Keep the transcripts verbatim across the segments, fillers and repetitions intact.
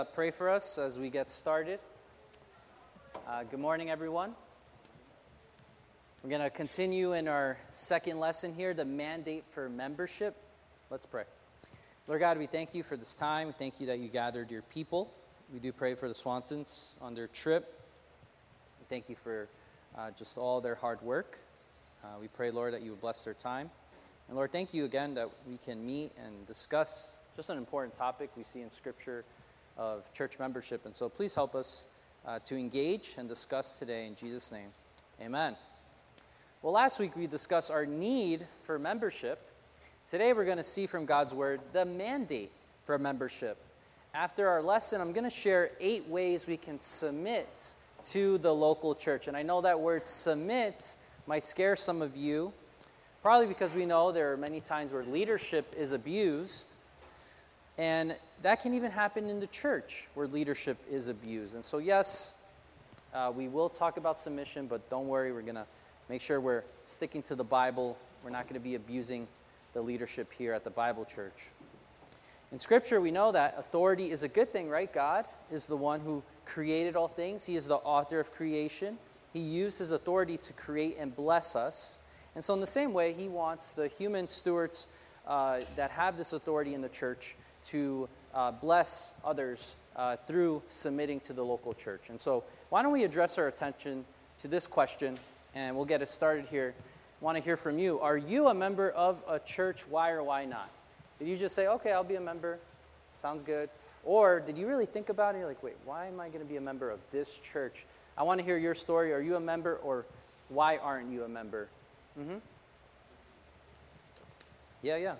Uh, pray for us as we get started. Uh, good morning, everyone. We're going to continue in our second lesson here, the mandate for membership. Let's pray. Lord God, we thank you for this time. We thank you that you gathered your people. We do pray for the Swansons on their trip. We thank you for uh, just all their hard work. Uh, we pray, Lord, that you would bless their time. And Lord, thank you again that we can meet and discuss just an important topic we see in Scripture of church membership. And so please help us uh, to engage and discuss today in Jesus' name. Amen. Well, last week we discussed our need for membership. Today we're going to see from God's Word the mandate for membership. After our lesson, I'm going to share eight ways we can submit to the local church. And I know that word submit might scare some of you, probably because we know there are many times where leadership is abused. And that can even happen in the church where leadership is abused. And so, yes, uh, we will talk about submission, but don't worry, we're going to make sure we're sticking to the Bible. We're not going to be abusing the leadership here at the Bible Church. In Scripture, we know that authority is a good thing, right? God is the one who created all things. He is the author of creation. He used his authority to create and bless us. And so in the same way, he wants the human stewards uh, that have this authority in the church to uh, bless others uh, through submitting to the local church. And so why don't we address our attention to this question, and we'll get it started here. I want to hear from you. Are you a member of a church? Why or why not? Did you just say, okay, I'll be a member. Sounds good. Or did you really think about it? You're like, wait, why am I going to be a member of this church? I want to hear your story. Are you a member, or why aren't you a member? Mm-hmm. Yeah, yeah.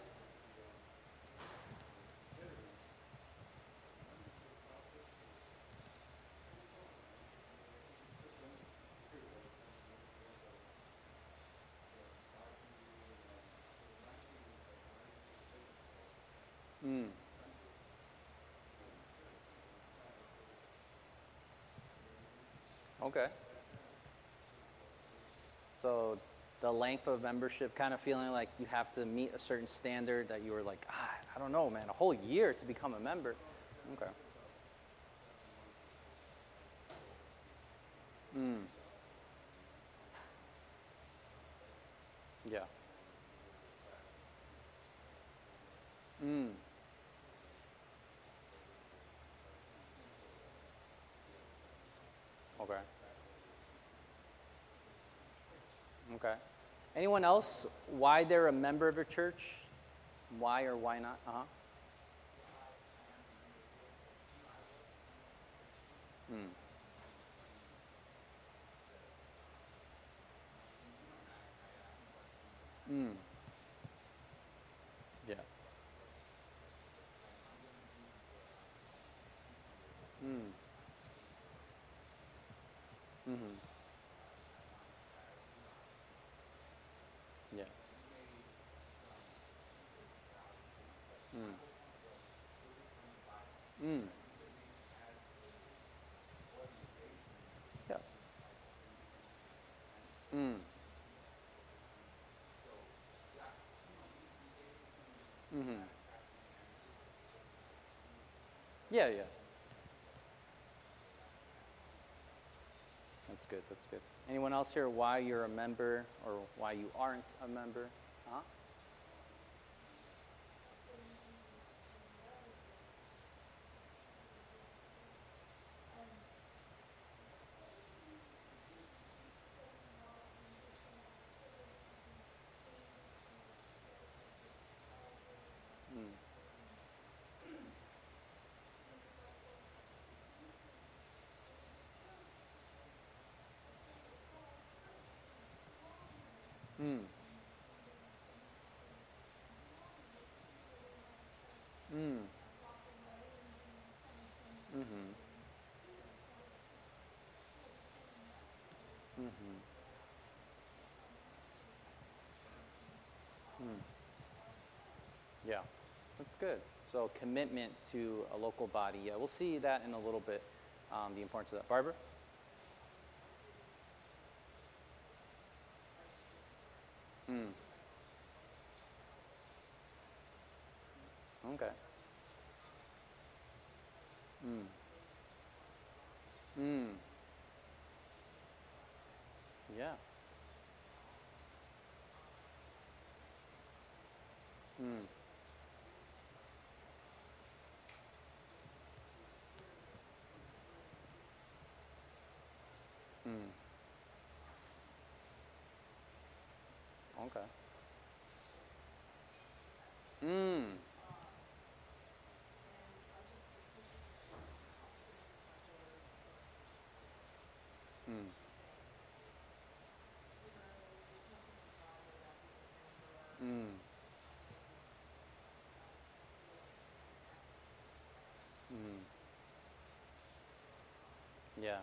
Mm. Okay. So the length of membership, kind of feeling like you have to meet a certain standard that you were like, ah, I don't know, man, a whole year to become a member. Okay. Mm. Yeah. Mm. Okay. Okay. Anyone else, why they're a member of a church? Why or why not? Uh-huh. Mm. Mm. Yeah. Mm. Mm-hmm. Yeah. Mm. Mm. Yeah. Mm. Mm-hmm. Yeah, yeah. That's good, that's good. Anyone else here, why you're a member or why you aren't a member? Huh? Mm. Mm. Mm. Mm-hmm. Mm-hmm. Mm. Yeah, that's good. So commitment to a local body. Yeah, we'll see that in a little bit, um, the importance of that. Barbara? Mm. Okay. Mm. Mm. Yeah. Mm. Mm. Okay. Mm. Mm. Mm. Mm. Yeah.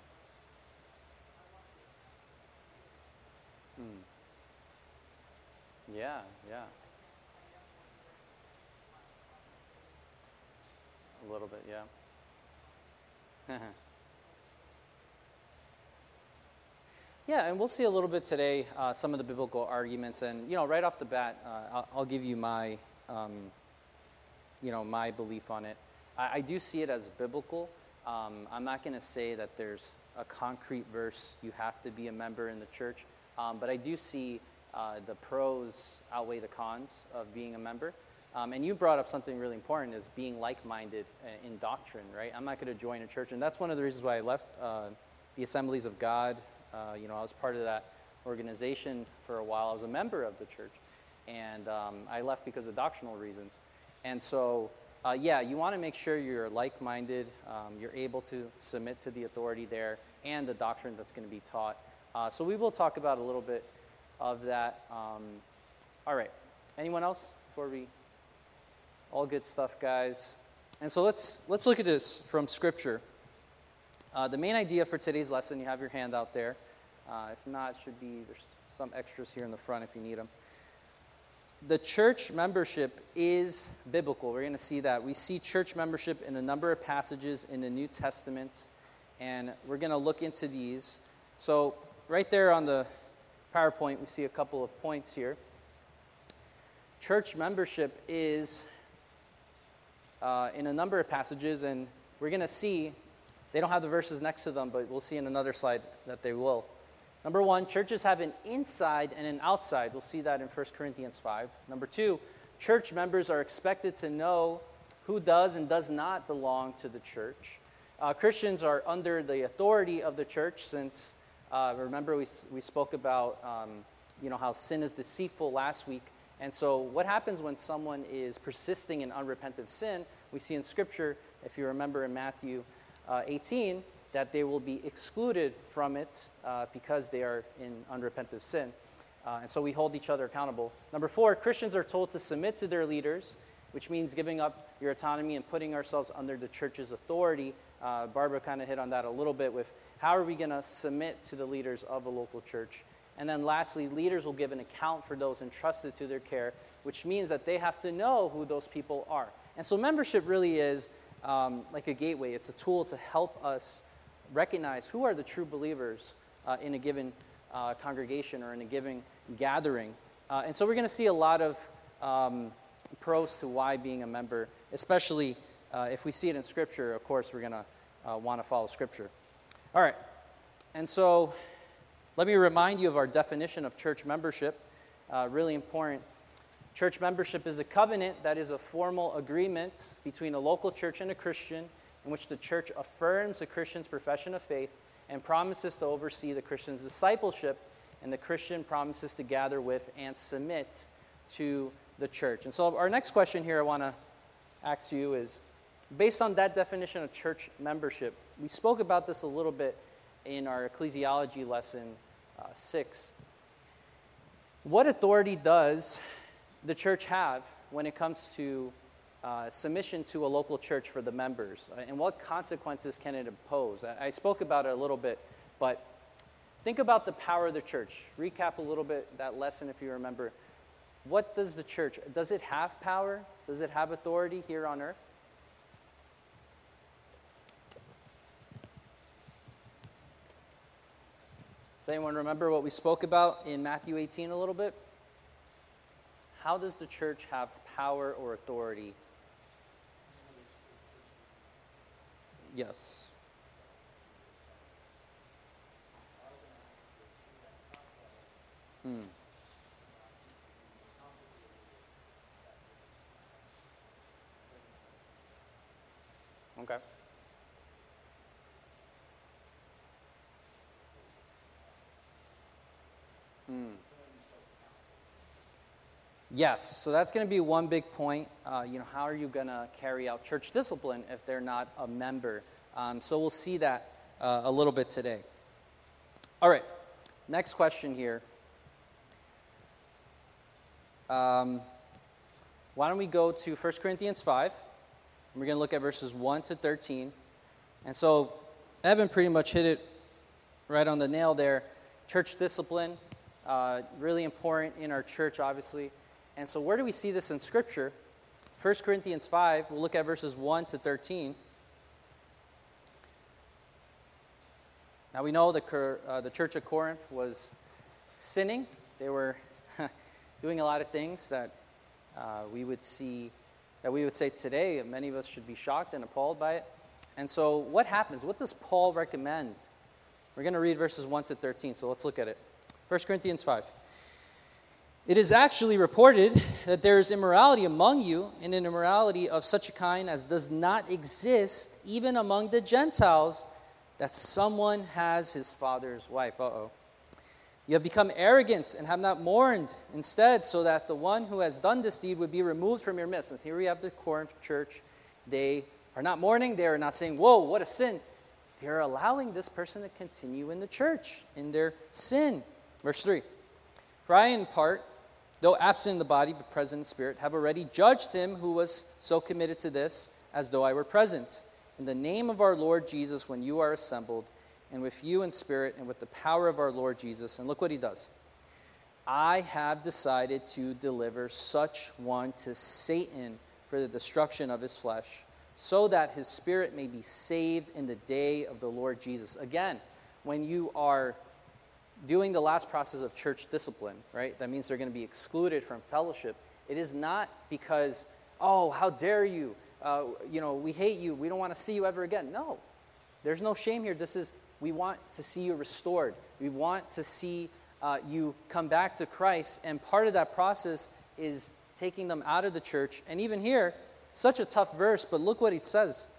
Mm. Yeah. Yeah. A little bit. Yeah. Yeah, and we'll see a little bit today uh, some of the biblical arguments, and you know, right off the bat, uh, I'll, I'll give you my, um, you know, my belief on it. I, I do see it as biblical. Um, I'm not going to say that there's a concrete verse you have to be a member in the church, um, but I do see uh, the pros outweigh the cons of being a member. Um, and you brought up something really important: is being like-minded uh, in doctrine, right? I'm not going to join a church, and that's one of the reasons why I left uh, the Assemblies of God. Uh, you know, I was part of that organization for a while. I was a member of the church, and um, I left because of doctrinal reasons. And so, uh, yeah, you want to make sure you're like-minded, um, you're able to submit to the authority there and the doctrine that's going to be taught. Uh, so we will talk about a little bit of that. Um, all right. Anyone else before we? All good stuff, guys. And so let's let's look at this from Scripture. Uh, the main idea for today's lesson, you have your hand out there. Uh, if not, it should be, there's some extras here in the front if you need them. The church membership is biblical. We're going to see that. We see church membership in a number of passages in the New Testament, and we're going to look into these. So right there on the PowerPoint, we see a couple of points here. Church membership is uh, in a number of passages, and we're going to see. They don't have the verses next to them, but we'll see in another slide that they will. Number one, churches have an inside and an outside. We'll see that in First Corinthians five. Number two, church members are expected to know who does and does not belong to the church. Uh, Christians are under the authority of the church since, uh, remember we, we spoke about um, you know, how sin is deceitful last week. And so what happens when someone is persisting in unrepentant sin? We see in Scripture, if you remember in Matthew Uh, eighteen, that they will be excluded from it uh, because they are in unrepentant sin. Uh, and so we hold each other accountable. Number four, Christians are told to submit to their leaders, which means giving up your autonomy and putting ourselves under the church's authority. Uh, Barbara kind of hit on that a little bit with how are we going to submit to the leaders of a local church. And then lastly, leaders will give an account for those entrusted to their care, which means that they have to know who those people are. And so membership really is Um, like a gateway. It's a tool to help us recognize who are the true believers uh, in a given uh, congregation or in a given gathering. Uh, and so we're going to see a lot of um, pros to why being a member, especially uh, if we see it in Scripture. Of course, we're going to uh, want to follow Scripture. All right. And so let me remind you of our definition of church membership. Uh, really important. Church membership is a covenant that is a formal agreement between a local church and a Christian in which the church affirms a Christian's profession of faith and promises to oversee the Christian's discipleship, and the Christian promises to gather with and submit to the church. And so our next question here I want to ask you is, based on that definition of church membership, we spoke about this a little bit in our ecclesiology lesson uh, six. What authority does the church have when it comes to uh, submission to a local church for the members? Uh, and what consequences can it impose? I, I spoke about it a little bit, but think about the power of the church. Recap a little bit that lesson if you remember. What does the church, does it have power? Does it have authority here on earth? Does anyone remember what we spoke about in Matthew eighteen a little bit? How does the church have power or authority? Yes. Mm. Okay. Mm. Yes, so that's going to be one big point. Uh, you know, how are you going to carry out church discipline if they're not a member? Um, so we'll see that uh, a little bit today. All right, next question here. Um, why don't we go to First Corinthians five? And we're going to look at verses one to thirteen. And so Evan pretty much hit it right on the nail there. Church discipline, uh, really important in our church, obviously. And so where do we see this in Scripture? First Corinthians five, we'll look at verses one to thirteen. Now we know the, uh, the church of Corinth was sinning. They were doing a lot of things that uh, we would see, that we would say today, many of us should be shocked and appalled by it. And so what happens? What does Paul recommend? We're going to read verses one to thirteen, so let's look at it. First Corinthians five. It is actually reported that there is immorality among you, and an immorality of such a kind as does not exist even among the Gentiles, that someone has his father's wife. Uh-oh. You have become arrogant and have not mourned instead, so that the one who has done this deed would be removed from your midst. And here we have the Corinth church. They are not mourning. They are not saying, whoa, what a sin. They are allowing this person to continue in the church, in their sin. Verse three. For I, in part, though absent in the body but present in spirit, have already judged him who was so committed to this, as though I were present. In the name of our Lord Jesus, when you are assembled, and with you in spirit, and with the power of our Lord Jesus. And look what he does. I have decided to deliver such one to Satan for the destruction of his flesh, so that his spirit may be saved in the day of the Lord Jesus. Again, when you are doing the last process of church discipline, right? That means they're going to be excluded from fellowship. It is not because, oh, how dare you? Uh, you know, we hate you. We don't want to see you ever again. No, there's no shame here. This is, we want to see you restored. We want to see uh, you come back to Christ. And part of that process is taking them out of the church. And even here, such a tough verse, but look what it says.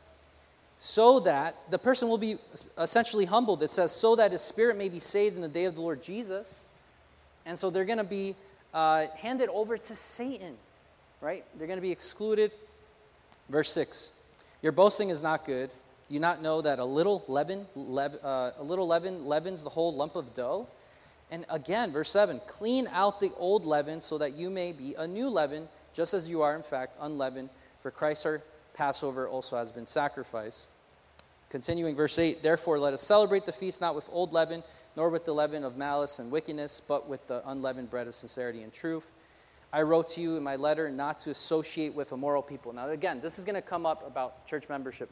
So that the person will be essentially humbled. It says, so that his spirit may be saved in the day of the Lord Jesus. And so they're going to be uh, handed over to Satan, right? They're going to be excluded. Verse six, your boasting is not good. Do you not know that a little leaven, lev- uh, a little leaven leavens the whole lump of dough? And again, verse seven, clean out the old leaven so that you may be a new leaven, just as you are in fact unleavened, for Christ our Passover also has been sacrificed. Continuing verse eight, therefore let us celebrate the feast not with old leaven, nor with the leaven of malice and wickedness, but with the unleavened bread of sincerity and truth. I wrote to you in my letter not to associate with immoral people. Now again, this is going to come up about church membership.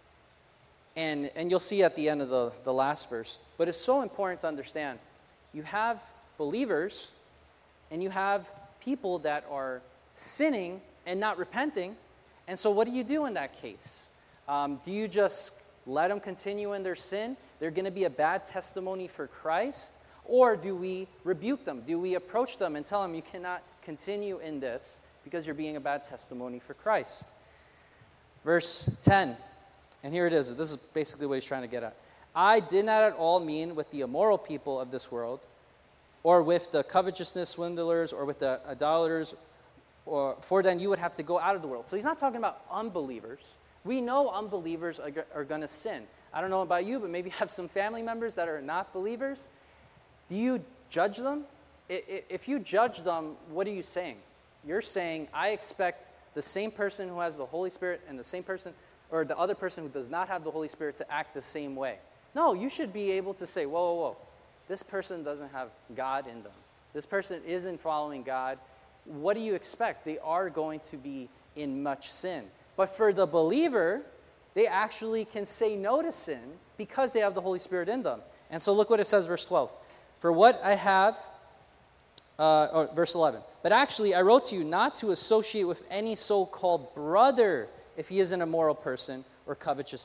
And, and you'll see at the end of the, the last verse. But it's so important to understand. You have believers and you have people that are sinning and not repenting. And so what do you do in that case? Um, do you just let them continue in their sin? They're going to be a bad testimony for Christ? Or do we rebuke them? Do we approach them and tell them you cannot continue in this because you're being a bad testimony for Christ? Verse ten, and here it is. This is basically what he's trying to get at. I did not at all mean with the immoral people of this world, or with the covetousness swindlers, or with the idolaters, or for then you would have to go out of the world. So he's not talking about unbelievers. We know unbelievers are, are going to sin. I don't know about you, but maybe you have some family members that are not believers. Do you judge them? If you judge them, what are you saying? You're saying, I expect the same person who has the Holy Spirit and the same person, or the other person who does not have the Holy Spirit to act the same way. No, you should be able to say, whoa, whoa, whoa. This person doesn't have God in them. This person isn't following God. What do you expect? They are going to be in much sin. But for the believer, they actually can say no to sin because they have the Holy Spirit in them. And so look what it says, verse twelve. For what I have, uh, or verse eleven. But actually, I wrote to you not to associate with any so-called brother if he is an immoral person or covetous,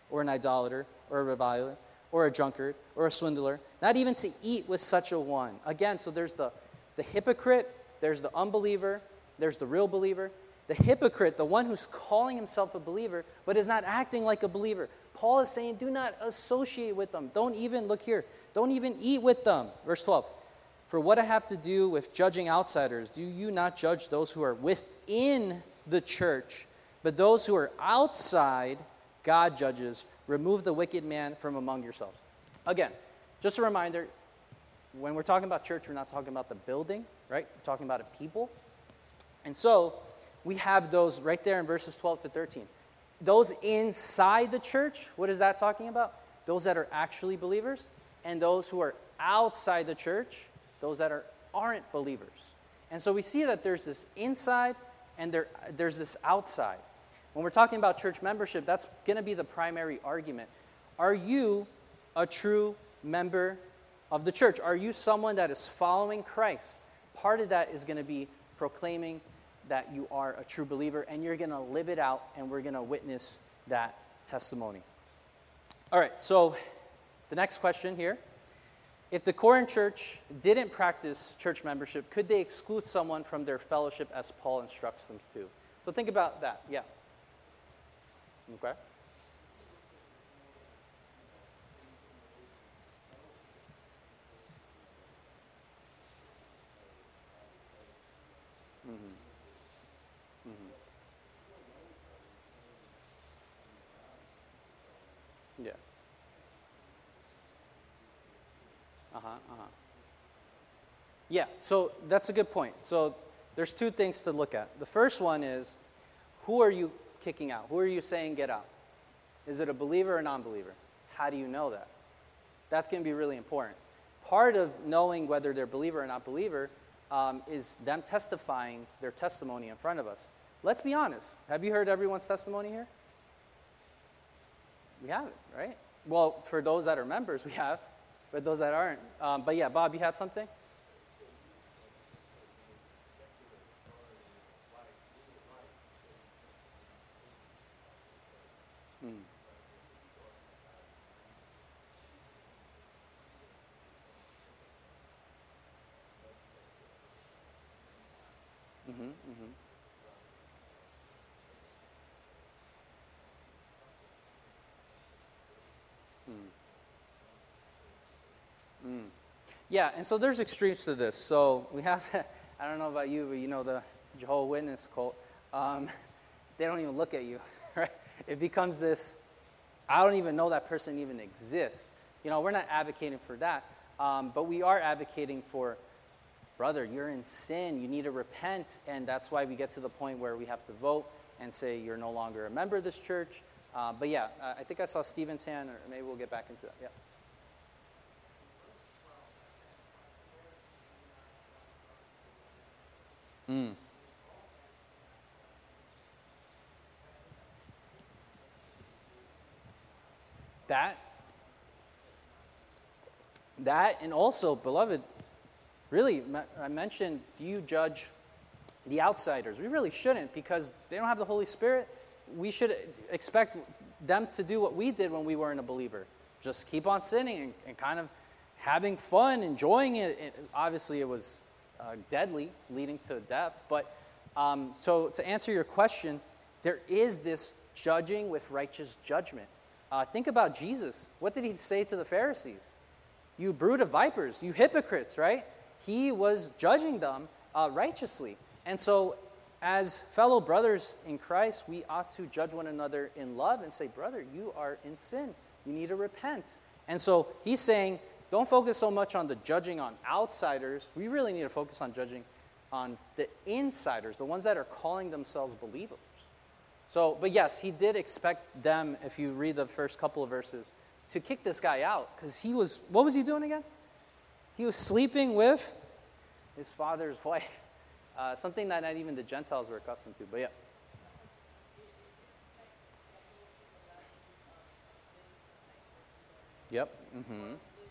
or an idolater, or a reviler, or a drunkard, or a swindler, not even to eat with such a one. Again, so there's the, the hypocrite, there's the unbeliever, there's the real believer. The hypocrite, the one who's calling himself a believer, but is not acting like a believer. Paul is saying, do not associate with them. Don't even, look here, don't even eat with them. Verse twelve, for what I have to do with judging outsiders, do you not judge those who are within the church, but those who are outside, God judges. Remove the wicked man from among yourselves. Again, just a reminder, when we're talking about church, we're not talking about the building, right? We're talking about a people. And so, we have those right there in verses twelve to thirteen. Those inside the church, what is that talking about? Those that are actually believers, and those who are outside the church, those that are, aren't believers. And so we see that there's this inside and there, there's this outside. When we're talking about church membership, that's going to be the primary argument. Are you a true member of the church? Are you someone that is following Christ? Part of that is going to be proclaiming that you are a true believer, and you're going to live it out, and we're going to witness that testimony. All right, so the next question here. If the Corinth church didn't practice church membership, could they exclude someone from their fellowship as Paul instructs them to? So think about that. Yeah. Okay. Mm-hmm. Mm-hmm. Yeah. Uh-huh, uh-huh. Yeah, so that's a good point. So there's two things to look at. The first one is, who are you kicking out? Who are you saying get out? Is it a believer or a non-believer? How do you know that? That's going to be really important. Part of knowing whether they're believer or not believer um, is them testifying their testimony in front of us. Let's be honest. Have you heard everyone's testimony here? We haven't, right? Well, for those that are members, we have. But those that aren't. Um, but yeah, Bob, you had something? Mm. Mm-hmm, mm-hmm. Mm. Mm. Yeah, and so there's extremes to this. So we have, I don't know about you, but you know the Jehovah's Witness cult, um, they don't even look at you, right? It becomes this, I don't even know that person even exists. You know, we're not advocating for that, um, but we are advocating for, brother, you're in sin, you need to repent, and that's why we get to the point where we have to vote and say you're no longer a member of this church. Uh, but yeah, uh, I think I saw Stephen's hand, or maybe we'll get back into that, yeah. Mm. That, that, and also, beloved, really, I mentioned, do you judge the outsiders? We really shouldn't, because they don't have the Holy Spirit. We should expect them to do what we did when we weren't a believer. Just keep on sinning and, and kind of having fun, enjoying it. it obviously, it was uh, deadly, leading to death. But um, so to answer your question, there is this judging with righteous judgment. Uh, think about Jesus. What did he say to the Pharisees? You brood of vipers, you hypocrites, right? He was judging them uh, righteously. And so as fellow brothers in Christ, we ought to judge one another in love and say, brother, you are in sin. You need to repent. And so he's saying, don't focus so much on the judging on outsiders. We really need to focus on judging on the insiders, the ones that are calling themselves believers. So, but yes, he did expect them, if you read the first couple of verses, to kick this guy out. Because he was, what was he doing again? He was sleeping with his father's wife. Uh, something that not even the Gentiles were accustomed to. But yeah. Yep. Mm-hmm.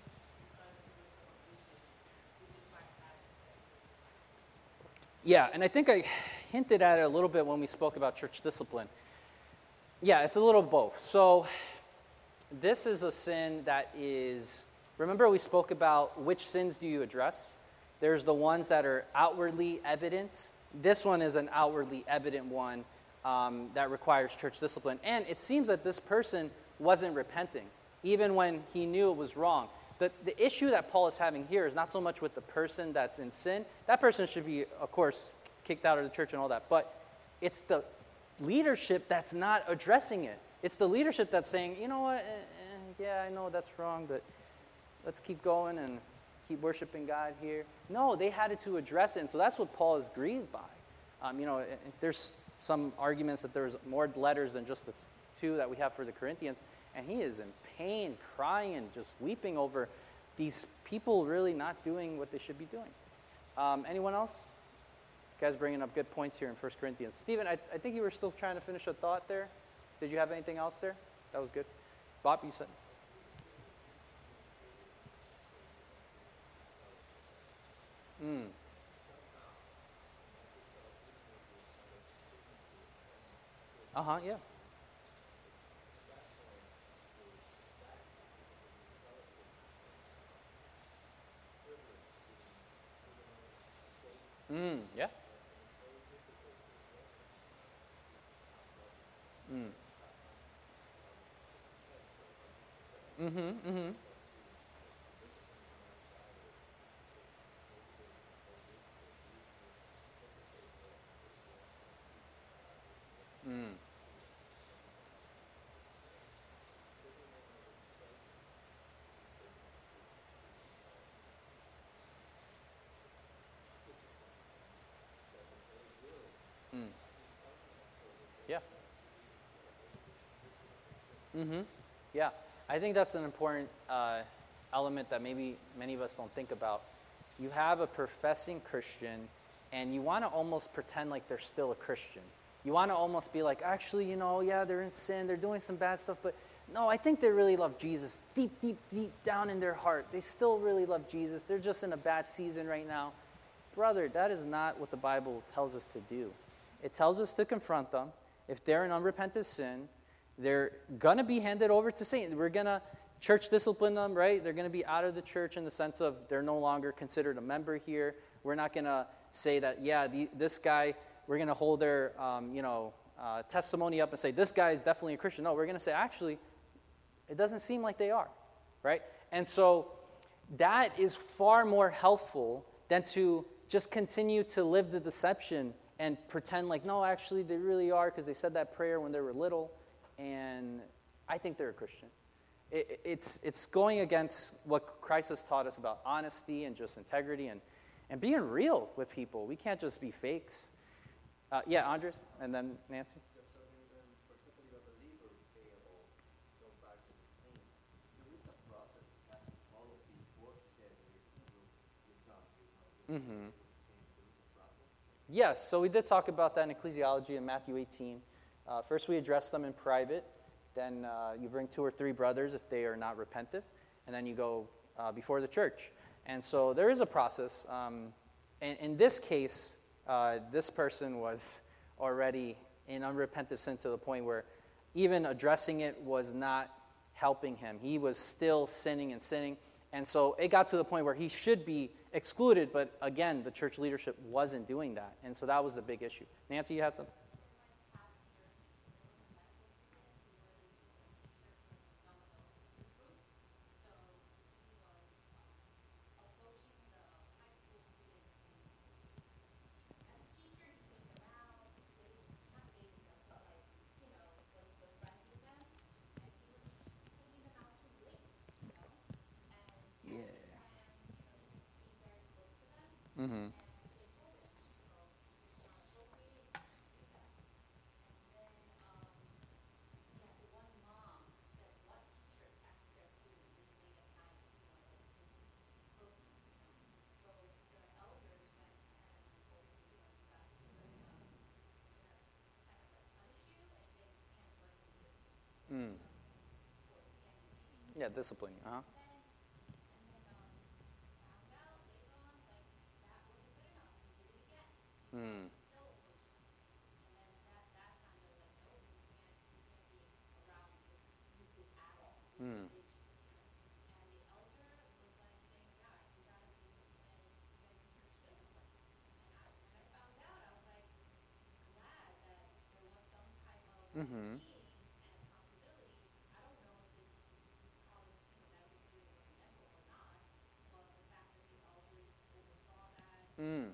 Yeah, and I think I hinted at it a little bit when we spoke about church discipline. Yeah, it's a little both. So this is a sin that is, remember we spoke about which sins do you address? There's the ones that are outwardly evident. This one is an outwardly evident one um, that requires church discipline. And it seems that this person wasn't repenting, even when he knew it was wrong. The, the issue that Paul is having here is not so much with the person that's in sin. That person should be, of course, kicked out of the church and all that. But it's the leadership that's not addressing it. It's the leadership that's saying, you know what, eh, eh, yeah, I know that's wrong, but let's keep going and keep worshiping God here. No, they had to address it, and so that's what Paul is grieved by. Um, you know, there's some arguments that there's more letters than just the two that we have for the Corinthians, and he is in pain, crying, just weeping over these people really not doing what they should be doing. Um, anyone else? You guys bringing up good points here in First Corinthians. Stephen, I, I think you were still trying to finish a thought there. Did you have anything else there? That was good. Bob, you said? Mm. Uh-huh, yeah. Mm, yeah. Mm. Mm-hmm, mm-hmm. Mm. Mm. Yeah. Mm-hmm. Yeah. I think that's an important uh, element that maybe many of us don't think about. You have a professing Christian, and you want to almost pretend like they're still a Christian. You want to almost be like, actually, you know, yeah, they're in sin, they're doing some bad stuff, but no, I think they really love Jesus. Deep, deep, deep down in their heart, they still really love Jesus. They're just in a bad season right now. Brother, that is not what the Bible tells us to do. It tells us to confront them. If they're in unrepentant sin, they're going to be handed over to Satan. We're going to church discipline them, right? They're going to be out of the church in the sense of they're no longer considered a member here. We're not going to say that, yeah, the, this guy, we're going to hold their, um, you know, uh, testimony up and say, this guy is definitely a Christian. No, we're going to say, actually, it doesn't seem like they are, right? And so that is far more helpful than to just continue to live the deception and pretend like, no, actually, they really are because they said that prayer when they were little, and I think they're a Christian. It, it's, it's going against what Christ has taught us about honesty and just integrity and, and being real with people. We can't just be fakes. Uh, yeah, Andres, and then Nancy. Yes, so then, then, for example, if a believer fail or go back to the sin, there is a process you have to follow before to say that you, you, you're done. You're not you're Mm-hmm. There is a process. Yes, so we did talk about that in ecclesiology in Matthew eighteen. Uh, first, we address them in private. Then uh, you bring two or three brothers if they are not repentive. And then you go uh, before the church. And so there is a process. Um, and in this case, uh, this person was already in unrepentant sin to the point where even addressing it was not helping him. He was still sinning and sinning. And so it got to the point where he should be excluded. But again, the church leadership wasn't doing that. And so that was the big issue. Nancy, you had something? Yeah. Mm-hmm. Mm. Yeah, discipline. Uh-huh. Mm. Mm. Mm-hmm. Mm.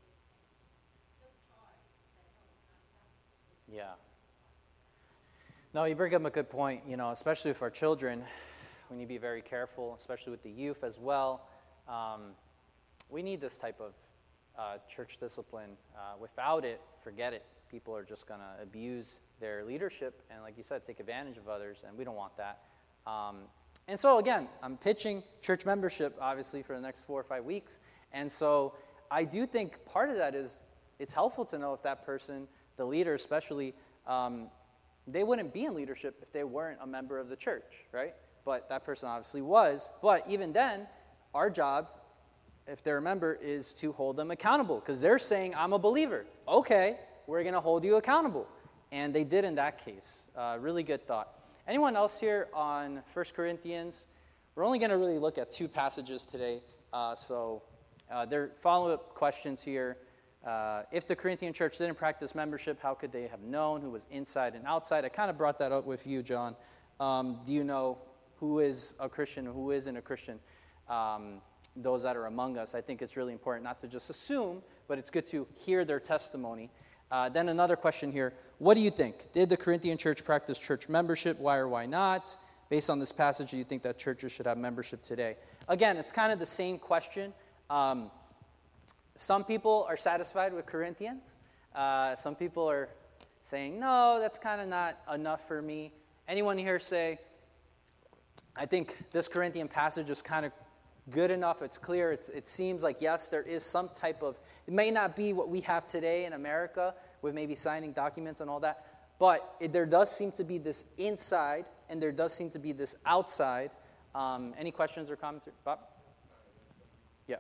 Yeah. No, you bring up a good point, you know, especially with our children. We need to be very careful, especially with the youth as well. Um, we need this type of uh, church discipline. Uh, without it, forget it. People are just going to abuse their leadership and, like you said, take advantage of others, and we don't want that. Um, and so, again, I'm pitching church membership, obviously, for the next four or five weeks. And so I do think part of that is it's helpful to know if that person, the leader especially, um, they wouldn't be in leadership if they weren't a member of the church, right? But that person obviously was. But even then, our job, if they're a member, is to hold them accountable because they're saying, I'm a believer. Okay, we're going to hold you accountable. And they did in that case. Uh, really good thought. Anyone else here on First Corinthians? We're only going to really look at two passages today. Uh, so uh, there are follow-up questions here. Uh, if the Corinthian church didn't practice membership, how could they have known who was inside and outside? I kind of brought that up with you, John. Um, do you know who is a Christian and who isn't a Christian? Um, those that are among us. I think it's really important not to just assume, but it's good to hear their testimony. Uh, then another question here. What do you think? Did the Corinthian church practice church membership? Why or why not? Based on this passage, do you think that churches should have membership today? Again, it's kind of the same question. Um, some people are satisfied with Corinthians. Uh, some people are saying, no, that's kind of not enough for me. Anyone here say, I think this Corinthian passage is kind of good enough, it's clear, it's, it seems like, yes, there is some type of, it may not be what we have today in America with maybe signing documents and all that, but it, there does seem to be this inside and there does seem to be this outside. Um, any questions or comments? Bob? Yeah.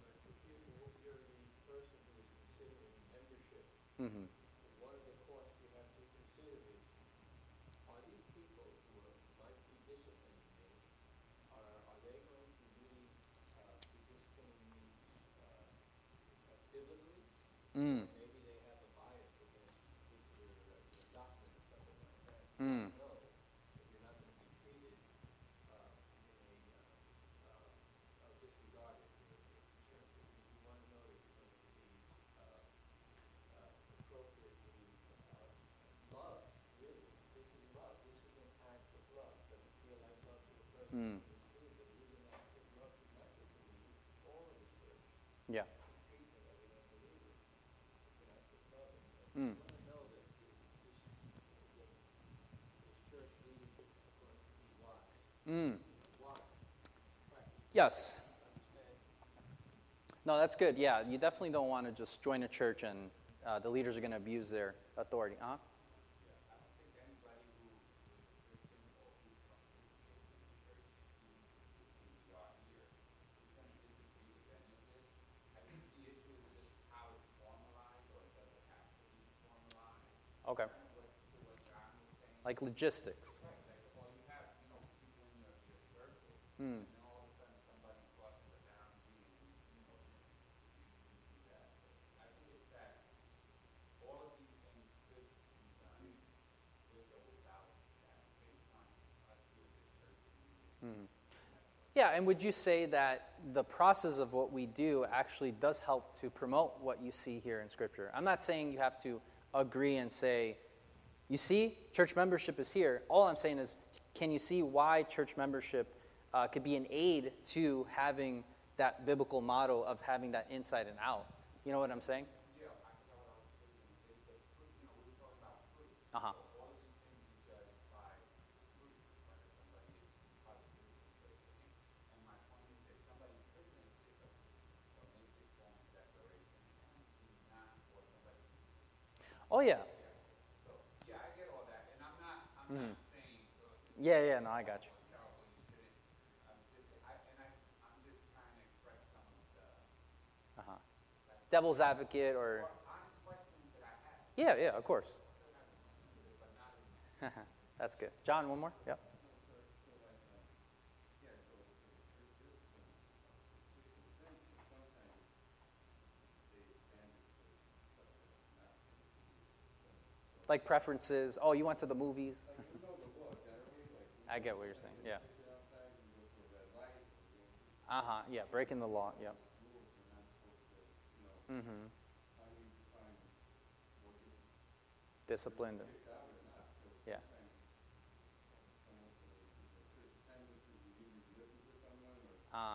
Mm-hmm. Mm. Mm. Mm. Yeah. Mm. Mm. Yes. No, that's good. Yeah, you definitely don't want to just join a church and uh, the leaders are going to abuse their authority. Uh-huh. Okay. Like logistics. Hmm. Hmm. Yeah, and would you say that the process of what we do actually does help to promote what you see here in Scripture? I'm not saying you have to agree and say, you see, church membership is here. All I'm saying is, can you see why church membership uh, could be an aid to having that biblical model of having that inside and out? You know what I'm saying? Uh-huh. Oh, yeah. Mhm. Yeah, yeah, no, I got you. Uh-huh. Devil's advocate or... Yeah, yeah, of course. That's good. John, one more? Yep. Like preferences. Oh, you went to the movies. I get what you're saying. Yeah. Uh huh. Yeah. Breaking the law. Yeah. Mm-hmm. Disciplined. Yeah. Ah.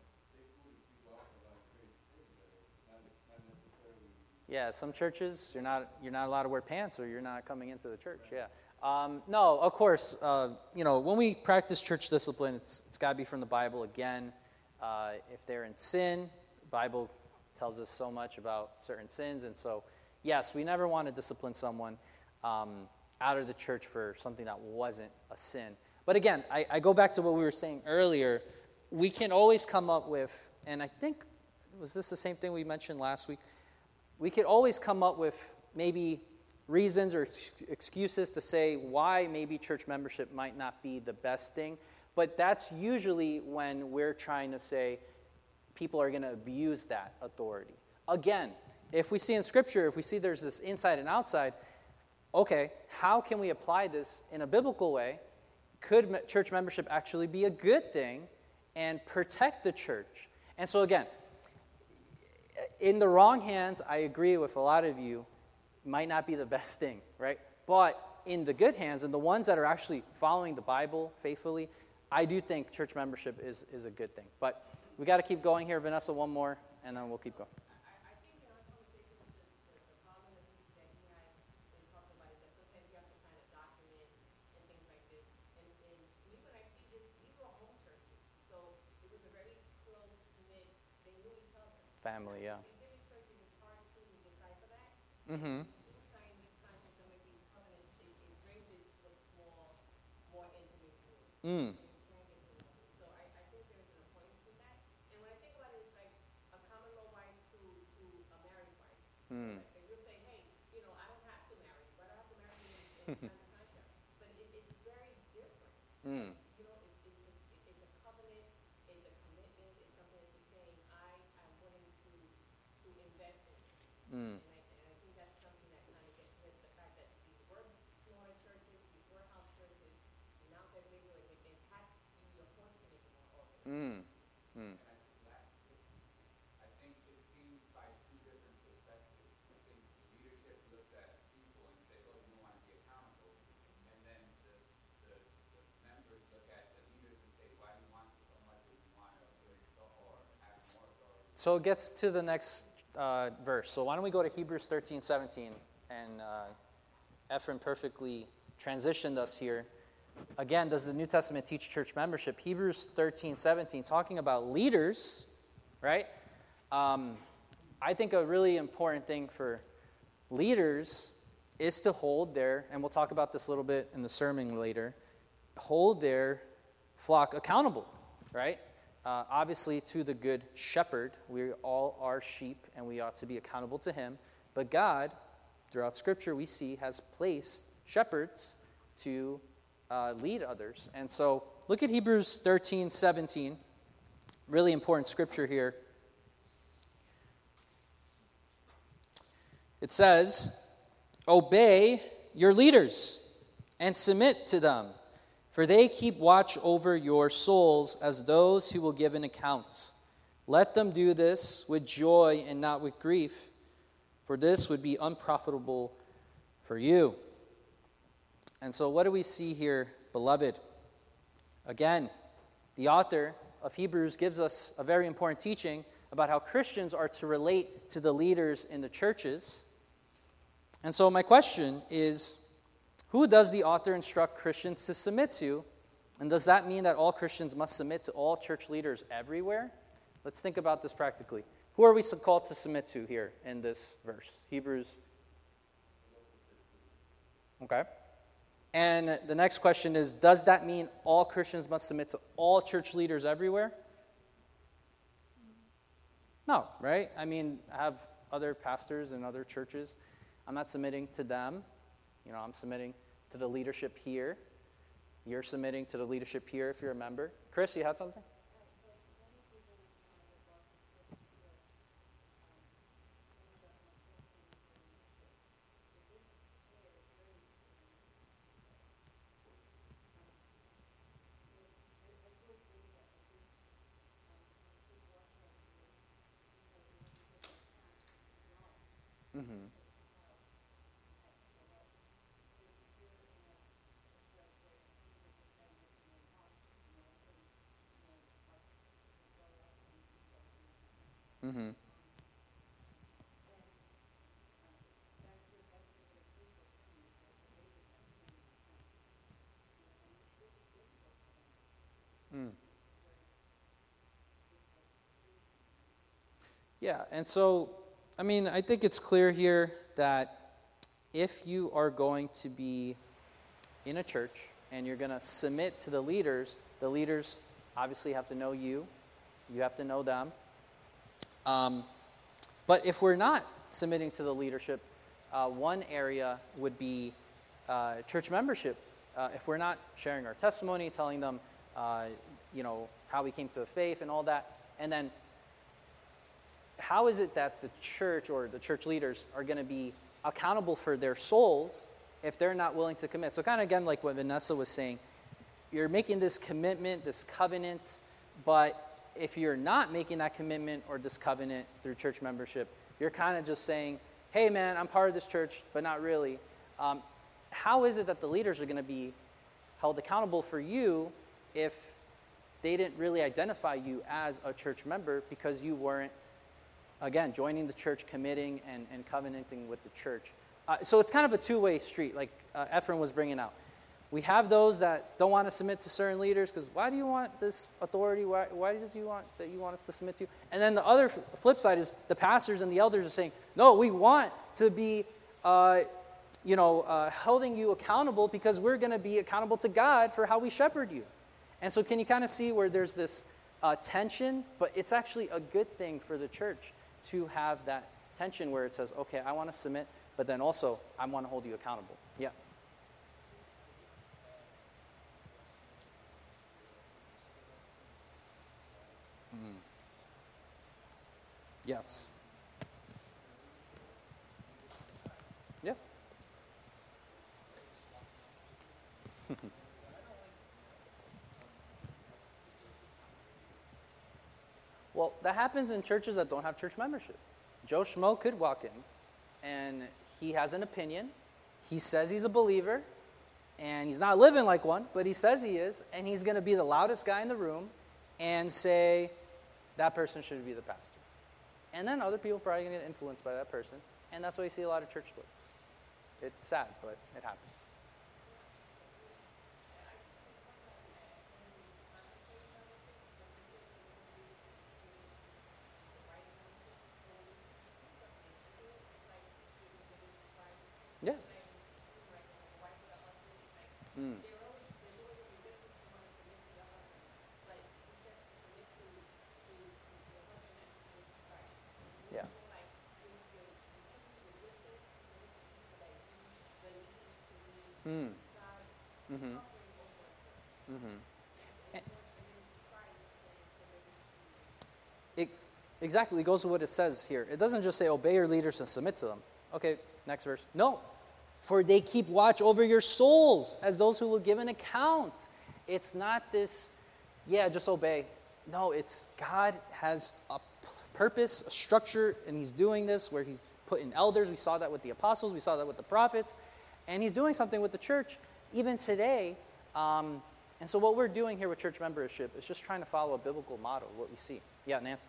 Yeah, some churches you're not you're not allowed to wear pants or you're not coming into the church. Yeah. Um, no, of course. Uh, you know, when we practice church discipline, it's it's got to be from the Bible. Again, uh, if they're in sin, the Bible tells us so much about certain sins, and so yes, we never want to discipline someone um, out of the church for something that wasn't a sin. But again, I, I go back to what we were saying earlier. We can always come up with, and I think was this the same thing we mentioned last week? We could always come up with maybe reasons or excuses to say why maybe church membership might not be the best thing. But that's usually when we're trying to say people are going to abuse that authority. Again, if we see in Scripture, if we see there's this inside and outside, okay, how can we apply this in a biblical way? Could church membership actually be a good thing and protect the church? And so again, in the wrong hands, I agree with a lot of you, might not be the best thing, right? But in the good hands, and the ones that are actually following the Bible faithfully, I do think church membership is, is a good thing. But we got to keep going here. Vanessa, one more, and then we'll keep going. Family, yeah. Mm-hmm. Mm. Mm. Mm. Mm. Mm. Mm. I think it's seen by two different perspectives. I think the leadership looks at people and say, oh, you don't want to be accountable. And then the, the, the members look at the leaders and say, why do you want so much if you want to or have more authority? So it gets to the next uh, verse. So why don't we go to Hebrews thirteen seventeen, and uh, Ephraim perfectly transitioned us here. Again, does the New Testament teach church membership? Hebrews thirteen seventeen, talking about leaders, right? Um, I think a really important thing for leaders is to hold their, and we'll talk about this a little bit in the sermon later, hold their flock accountable, right? Uh, obviously, to the good shepherd. We all are sheep, and we ought to be accountable to him. But God, throughout Scripture, we see, has placed shepherds to uh, lead others. And so, look at Hebrews thirteen seventeen. Really important Scripture here. It says, obey your leaders and submit to them, for they keep watch over your souls as those who will give an account. Let them do this with joy and not with grief, for this would be unprofitable for you. And so what do we see here, beloved? Again, the author of Hebrews gives us a very important teaching about how Christians are to relate to the leaders in the churches. And so my question is, who does the author instruct Christians to submit to? And does that mean that all Christians must submit to all church leaders everywhere? Let's think about this practically. Who are we called to submit to here in this verse? Hebrews. Okay. And the next question is, does that mean all Christians must submit to all church leaders everywhere? No, right? I mean, I have other pastors in other churches. I'm not submitting to them. You know, I'm submitting to the leadership here. You're submitting to the leadership here if you're a member. Chris, you had something? Mm-hmm. Mm-hmm. Mm. Yeah, and so, I mean, I think it's clear here that if you are going to be in a church and you're going to submit to the leaders, the leaders obviously have to know you, you have to know them. Um, but if we're not submitting to the leadership, uh, one area would be uh, church membership. Uh, if we're not sharing our testimony, telling them, uh, you know, how we came to the faith and all that, and then how is it that the church or the church leaders are going to be accountable for their souls if they're not willing to commit? So kind of again like what Vanessa was saying, you're making this commitment, this covenant, but if you're not making that commitment or this covenant through church membership, you're kind of just saying, hey man, I'm part of this church, but not really. Um, how is it that the leaders are going to be held accountable for you if they didn't really identify you as a church member because you weren't, again, joining the church, committing and, and covenanting with the church? Uh, so it's kind of a two-way street, like uh, Ephraim was bringing out. We have those that don't want to submit to certain leaders because why do you want this authority? Why, why does you want that you want us to submit to? And then the other flip side is the pastors and the elders are saying, no, we want to be, uh, you know, uh, holding you accountable because we're going to be accountable to God for how we shepherd you. And so can you kind of see where there's this uh, tension? But it's actually a good thing for the church to have that tension where it says, okay, I want to submit, but then also I want to hold you accountable. Yeah. Mm. Yes. Yeah. Well, that happens in churches that don't have church membership. Joe Schmo could walk in, and he has an opinion. He says he's a believer, and he's not living like one, but he says he is, and he's going to be the loudest guy in the room and say, that person should be the pastor. And then other people probably going to get influenced by that person, and that's why you see a lot of church splits. It's sad, but it happens. Yeah. Mm. Yeah. Mm. Mm-hmm. Mm-hmm. It exactly goes to what it says here. It doesn't just say obey your leaders and submit to them. Okay, next verse. No. For they keep watch over your souls as those who will give an account. It's not this, yeah, just obey. No, it's God has a p- purpose, a structure, and he's doing this where he's put in elders. We saw that with the apostles. We saw that with the prophets. And he's doing something with the church even today. Um, and so what we're doing here with church membership is just trying to follow a biblical model, what we see. Yeah, Nancy.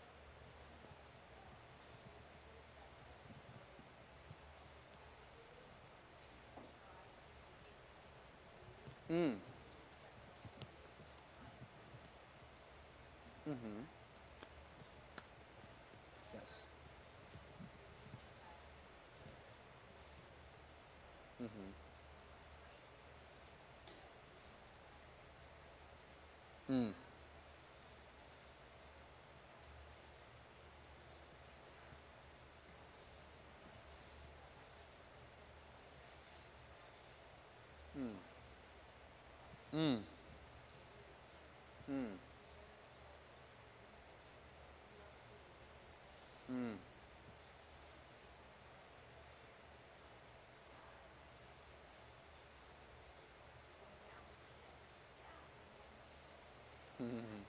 Mm. Mm-hmm. Yes. Mm-hmm. Mm. Mm. Mm. Mm. Mm. Mm.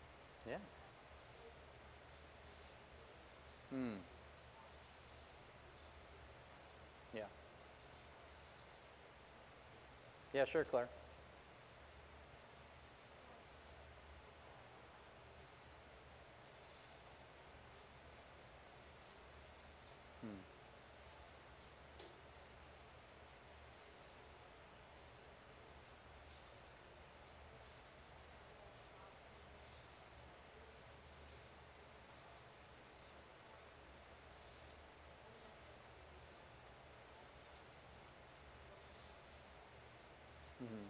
Yeah. Mm. Yeah, sure, Claire. Hmm. Mhm.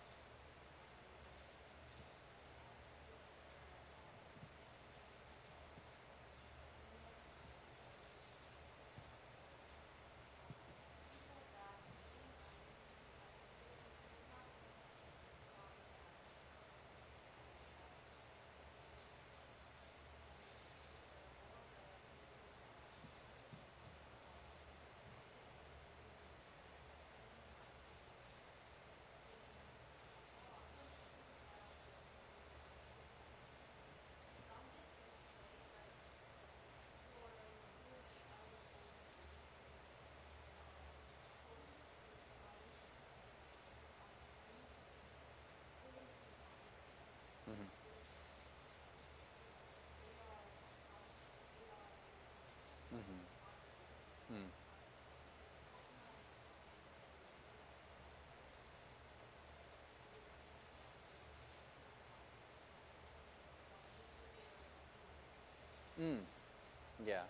Mhm. Mhm. Mm. Mm. Yeah.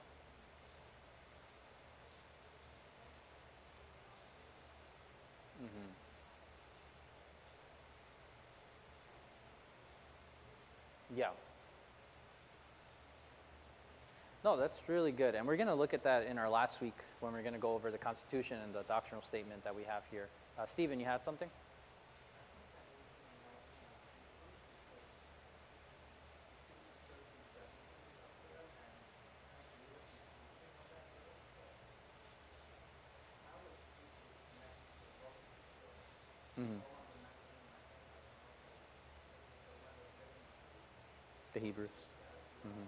Mhm. Yeah. No, that's really good. And we're going to look at that in our last week when we're going to go over the Constitution and the doctrinal statement that we have here. Uh, Stephen, you had something? Mm-hmm. The Hebrews. Mm-hmm.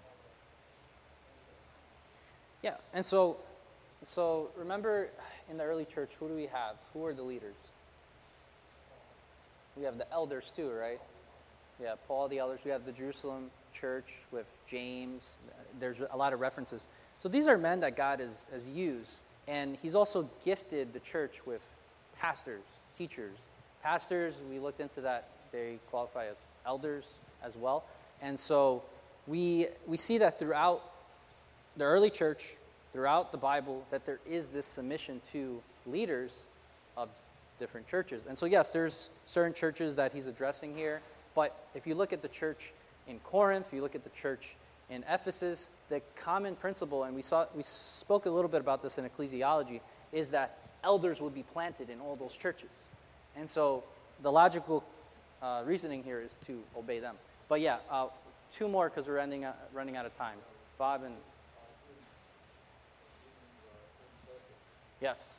Yeah, and so, so remember, in the early church, who do we have? Who are the leaders? We have the elders too, right? Yeah, Paul, the elders. We have the Jerusalem church with James. There's a lot of references. So these are men that God has, has used. And he's also gifted the church with pastors, teachers. Pastors, we looked into that. They qualify as elders as well. And so we we see that throughout the early church, throughout the Bible, that there is this submission to leaders of different churches. And so, yes, there's certain churches that he's addressing here. But if you look at the church in Corinth, if you look at the church in Ephesus, the common principle, and we saw we spoke a little bit about this in ecclesiology, is that elders would be planted in all those churches. And so the logical uh, reasoning here is to obey them. But yeah, uh, two more because we're ending, uh, running out of time. Bob and... Yes.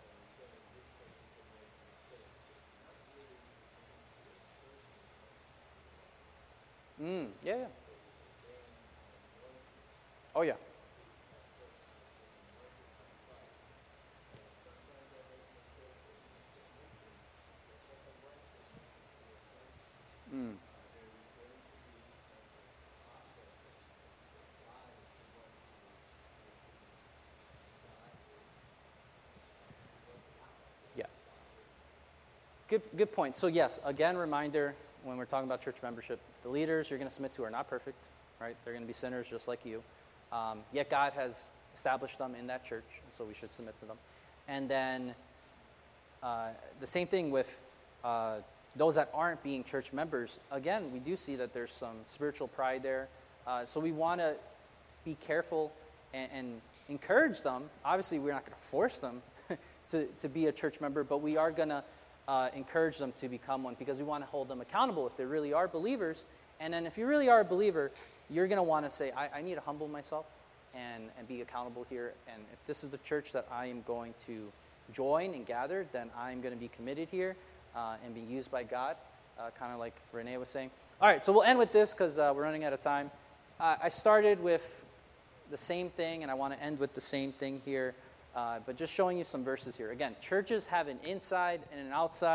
Mm, yeah, yeah. Oh, yeah. Mm. Yeah. Good, good point. So yes, again, reminder, when we're talking about church membership, the leaders you're going to submit to are not perfect, right? They're going to be sinners just like you. Um, yet God has established them in that church, so we should submit to them. And then uh, the same thing with uh, those that aren't being church members. Again, we do see that there's some spiritual pride there. Uh, so we want to be careful and, and encourage them. Obviously, we're not going to force them to, to be a church member, but we are going to uh, encourage them to become one because we want to hold them accountable if they really are believers. And then if you really are a believer, you're going to want to say, I, I need to humble myself and, and be accountable here. And if this is the church that I am going to join and gather, then I'm going to be committed here uh, and be used by God, uh, kind of like Renee was saying. All right, so we'll end with this because uh, we're running out of time. Uh, I started with the same thing, and I want to end with the same thing here, uh, but just showing you some verses here. Again, churches have an inside and an outside.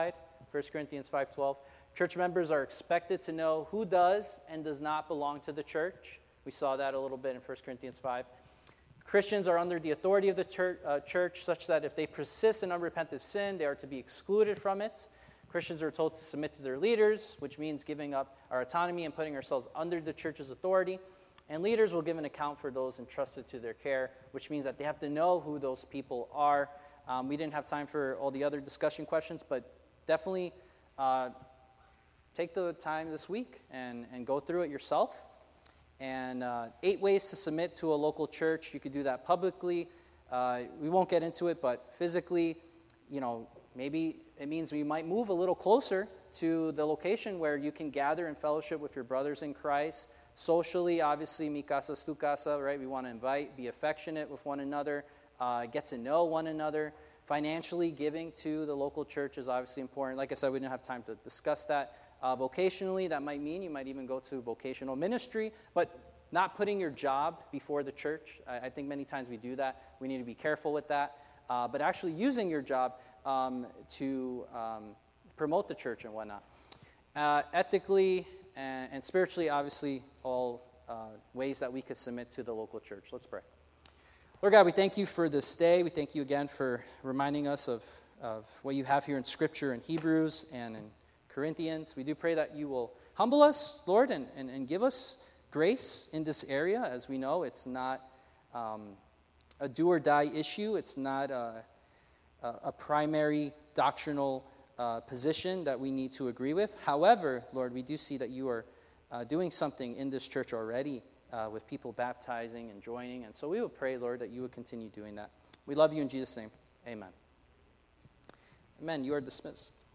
First Corinthians five twelve. Church members are expected to know who does and does not belong to the church. We saw that a little bit in First Corinthians five. Christians are under the authority of the church, uh, church such that if they persist in unrepentant sin, they are to be excluded from it. Christians are told to submit to their leaders, which means giving up our autonomy and putting ourselves under the church's authority. And leaders will give an account for those entrusted to their care, which means that they have to know who those people are. Um, we didn't have time for all the other discussion questions, but definitely uh, take the time this week and, and go through it yourself. And uh, eight ways to submit to a local church. You could do that publicly. Uh, we won't get into it, but physically, you know, maybe it means we might move a little closer to the location where you can gather in fellowship with your brothers in Christ. Socially, obviously, mi casa es tu casa, right? We want to invite, be affectionate with one another, uh, get to know one another. Financially, giving to the local church is obviously important. Like I said, we didn't have time to discuss that. Uh, vocationally, that might mean you might even go to vocational ministry, but not putting your job before the church. I, I think many times we do that. We need to be careful with that. Uh, but actually using your job um, to um, promote the church and whatnot. Uh, ethically and, and spiritually, obviously, all uh, ways that we could submit to the local church. Let's pray. Lord God, we thank you for this day. We thank you again for reminding us of, of what you have here in Scripture in Hebrews and in Corinthians. We do pray that you will humble us, Lord, and, and, and give us grace in this area. As we know, it's not um, a do-or-die issue. It's not a, a, a primary doctrinal uh, position that we need to agree with. However, Lord, we do see that you are uh, doing something in this church already uh, with people baptizing and joining. And so we will pray, Lord, that you would continue doing that. We love you in Jesus' name. Amen. Amen. You are dismissed.